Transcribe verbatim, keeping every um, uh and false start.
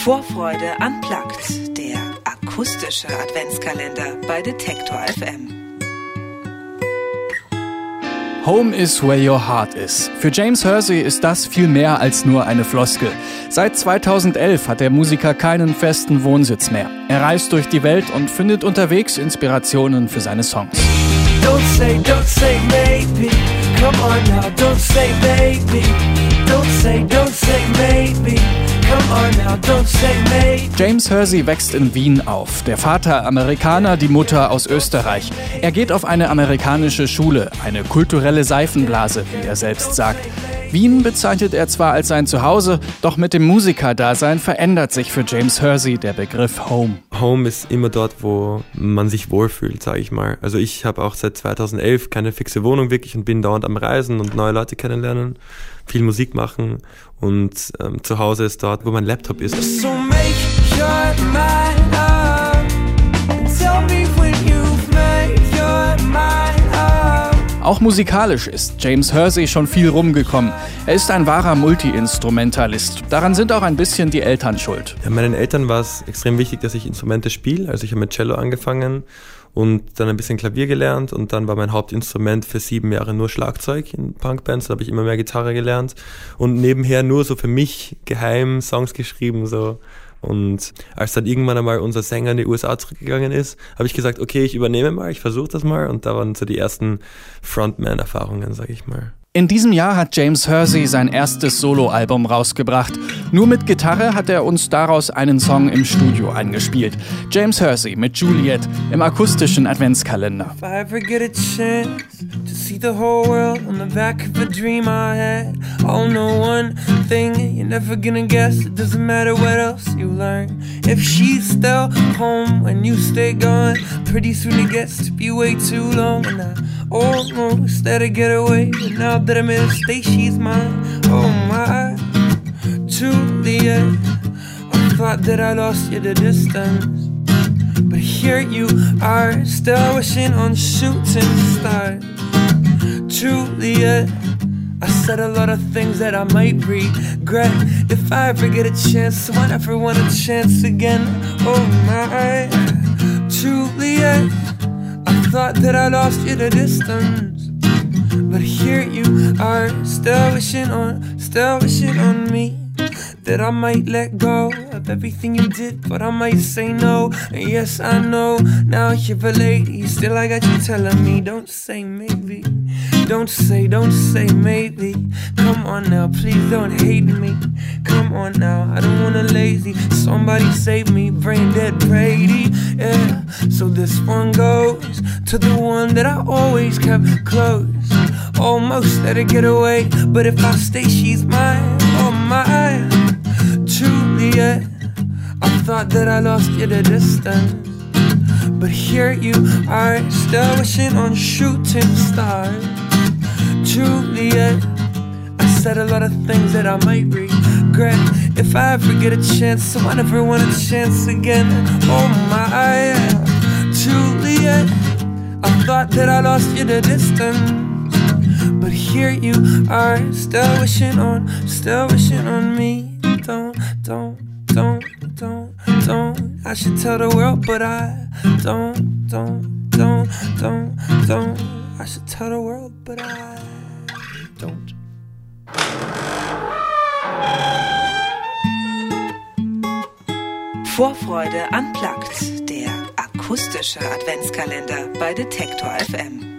Vorfreude unplugged, der akustische Adventskalender bei Detektor F M. Home is where your heart is. Für James Hersey ist das viel mehr als nur eine Floskel. Seit zweitausendelf hat der Musiker keinen festen Wohnsitz mehr. Er reist durch die Welt und findet unterwegs Inspirationen für seine Songs. Don't say, don't say maybe. Come on now, don't say baby. Don't say, don't say maybe. Come on now, don't say maybe. James Hersey wächst in Wien auf. Der Vater Amerikaner, die Mutter aus Österreich. Er geht auf eine amerikanische Schule, eine kulturelle Seifenblase, wie er selbst sagt. Wien bezeichnet er zwar als sein Zuhause, doch mit dem Musikerdasein verändert sich für James Hersey der Begriff Home. Home ist immer dort, wo man sich wohlfühlt, sage ich mal. Also ich habe auch seit zweitausendelf keine fixe Wohnung wirklich und bin dauernd am Reisen und neue Leute kennenlernen, viel Musik machen und ähm, zu Hause ist dort, wo mein Laptop ist. So make your mind up and tell me when you've made your mind up. Auch musikalisch ist James Hersey schon viel rumgekommen. Er ist ein wahrer Multi-Instrumentalist. Daran sind auch ein bisschen die Eltern schuld. Ja, meinen Eltern war es extrem wichtig, dass ich Instrumente spiele. Also ich habe mit Cello angefangen und dann ein bisschen Klavier gelernt und dann war mein Hauptinstrument für sieben Jahre nur Schlagzeug in Punkbands. Da habe ich immer mehr Gitarre gelernt und nebenher nur so für mich geheim Songs geschrieben, so. Und als dann irgendwann einmal unser Sänger in die U S A zurückgegangen ist, habe ich gesagt, okay, ich übernehme mal, ich versuche das mal. Und da waren so die ersten Frontman-Erfahrungen, sage ich mal. In diesem Jahr hat James Hersey sein erstes Soloalbum rausgebracht. Nur mit Gitarre hat er uns daraus einen Song im Studio eingespielt. James Hersey mit Juliet im akustischen Adventskalender. If I ever get a chance to see the whole world on the back of a dream I had, I'll know one thing you're never gonna guess. It doesn't matter what else you learn. If she's still home when you stay gone, pretty soon it gets to be way too long. And I almost let her get away, but now that I'm in a state, she's mine. Oh my Juliet, I thought that I lost you to distance, but here you are, still wishing on shooting stars. Juliet, I said a lot of things that I might regret. If I ever get a chance, so I never want a chance again. Oh my Juliet, I thought that I lost you to distance, but here you are, still wishing on, still wishing on me. That I might let go of everything you did, but I might say no. And yes, I know, now you're a lady, still I got you telling me, don't say maybe. Don't say, don't say maybe. Come on now, please don't hate me. Come on now, I don't wanna lazy. Somebody save me, brain dead Brady. Yeah, so this one goes to the one that I always kept close. Almost let her get away, but if I stay, she's mine. Oh my Juliet, I thought that I lost you to distance, but here you are, still wishing on shooting stars. Juliet, I said a lot of things that I might regret. If I ever get a chance, so I never want a chance again. Oh my Juliet, I thought that I lost you to distance, but here you are, still wishing on, still wishing on me. Don't, don't, don't, don't, don't. I should tell the world, but I don't, don't, don't, don't, don't. I should tell the world, but I don't. Vorfreude unplugged, der akustische Adventskalender bei Detektor F M.